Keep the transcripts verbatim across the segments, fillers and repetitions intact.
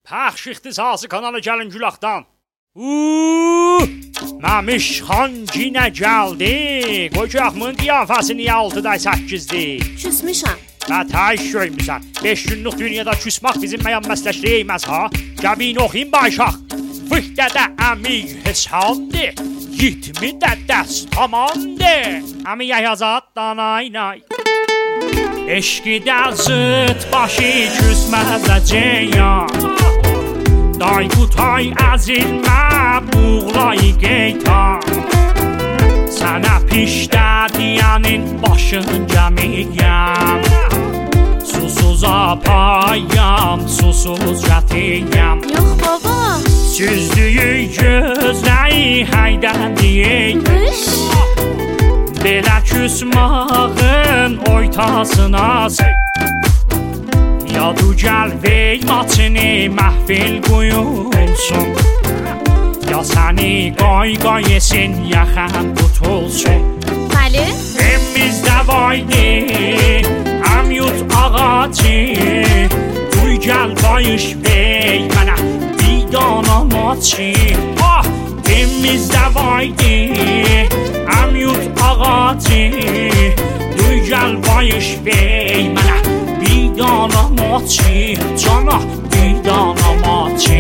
پخش اختصاص کانال Gəlin Gülaqdan. Uuu, Məmiş xan yenə gəldi. Qoy ki, axmın qiyafəsi niyə altıda səkkizdir? Küsmüşəm. Və təş görmüsən. beş günlük dünyada küsmək bizim məyan məsləşliyimiz ha. Gəbin oxuyun başaq. Fıhdədə əmik hesabdır. Yitmi də dəst tamandır. Əmi yəhazat danaynay. Eşqi də zıt başı küsməzəcəyəm. Day qutay əzilmə buğlayı qeytan. Sənə pişdə deyənin başın gəmiyəm. Susuz apayam, susuz cətiyəm. Yox baba. Süzdüyü gözləyi həydən deyək. Belə küsmağın oytasına sey. Yadu gəl vey maçını məhfil qoyulsun. Ya səni qoy qoy yesin, ya xəm tutulsun. Bəli. Evimizdə vaydi, əm yut ağacı. Duy gəl bayış vey mənə bir dana maçı. Ah, evimizdə vaydi, əm yut ağacı. Duy gəl bayış vey mənə bir dana maçı. Cana bir dana maçı.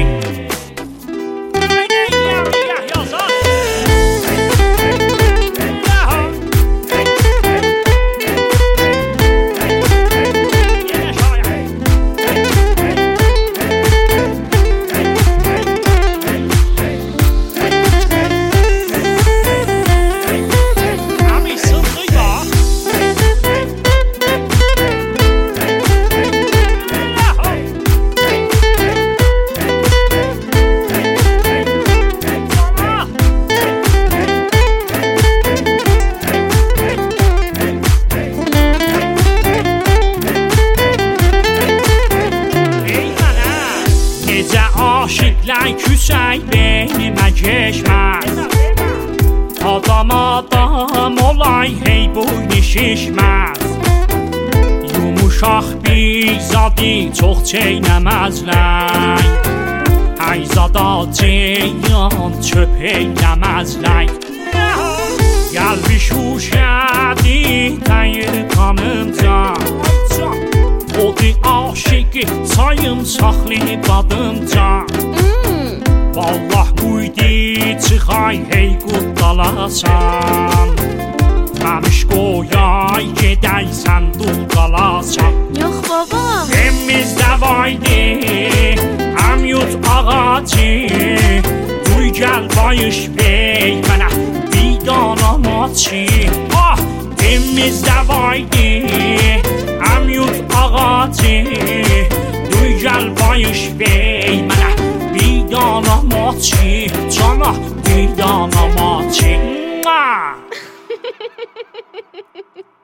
Aşıqlar küsək beynimə keçməz. Adam adam olay hey boynu şişməz. Yumuşaq bir zadı çox çeynəməzlər. Hey zada ceyyan çöp eyləməzlər. Gəl bir şuşədi təyir kanımca. Odi aşıqı sayım saxlı badımca. Vallah quydi çıxay hey qutdalasan. Məmiş qoyay gedəysən dul qalasan. Yox baba. Evimizdə vaydi, əm yut ağacı. Duy gəl bayış vey mənə bir dana maçı. Ah, evimizdə vaydi, əm yut ağacı. Duy gəl bayış vey mənə bir dana maçı. Cana bir dana maçı.